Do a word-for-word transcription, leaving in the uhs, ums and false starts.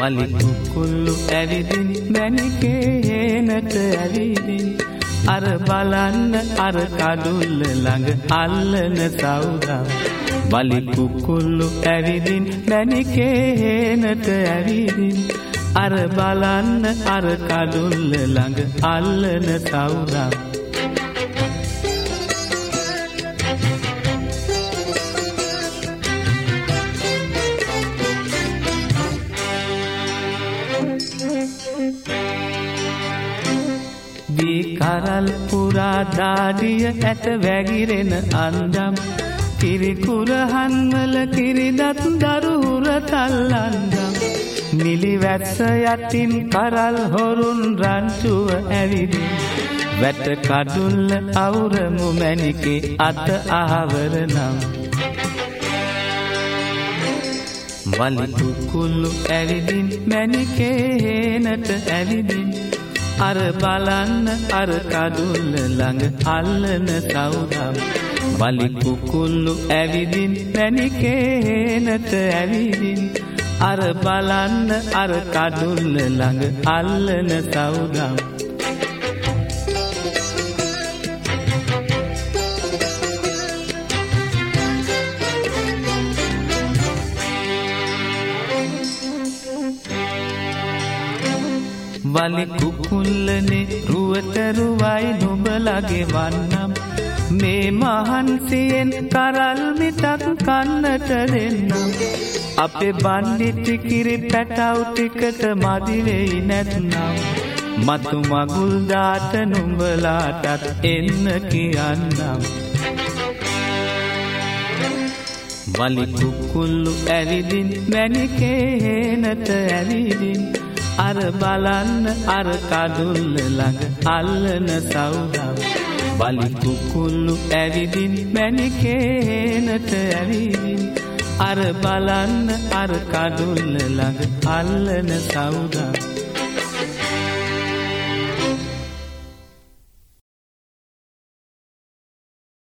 වලි කුකුල්ලු ඇවිදින් මැණිකේ හේනට ඇවිදින් අර බලන්න අර කඩුල්ල ළඟ අල්ලන සවුදා වලි කුකුල්ලු ඇවිදින් මැණිකේ හේනට ඇවිදින් අර බලන්න අර කඩුල්ල ළඟ අල්ලන සවුදා දී කරල් පුරා දාඩිය ඇට වැగిරෙන අන්දම් කිරි කුරහන් වල කිරිදත් දරුහුර තල්ලන්දම් නිලි වැස්ස යටින් කරල් හොරුන් රන්ටුව ඇවිදින් වැට කඩුල්ල අවුරමු මැණිකේ අත අහවර නම් වලි කුකුල්ලු ඇවිදින් මැණිකේ හේනට ඇවිදින් අර බලන්න අර කඩුල්ල ළඟ අල්ලන සවුදම් වලි කුකුල්ලු ඇවිදින් මැණිකේ හේනට ඇවිදින් අර බලන්න අර කඩුල්ල ළඟ අල්ලන සවුදම් වලි කුකුල්ලනේ රුවට රුවයි නුඹලගේ වන්නම් මේ මහන්සියෙන් කරල් මිටක් කන්නට දෙන්නම් අපේ බණ්ඩිටි කිරි පැටව් ටිකට මදි වෙයි නැත්නම් මතු මගුල් දාට නුඹලාටත් එන්න කියන්නම් වලි කුකුල්ලු ඇවිදින් මැණිකේ හේනට ඇවිදින් අර බලන්න අර කඩුල්ල ළඟ අල්ලන සවුදම් වලි කුකුල්ලු ඇවිදින් මැණිකේ හේනට ඇවිදින් අර බලන්න අර කඩුල්ල ළඟ අල්ලන සවුදම්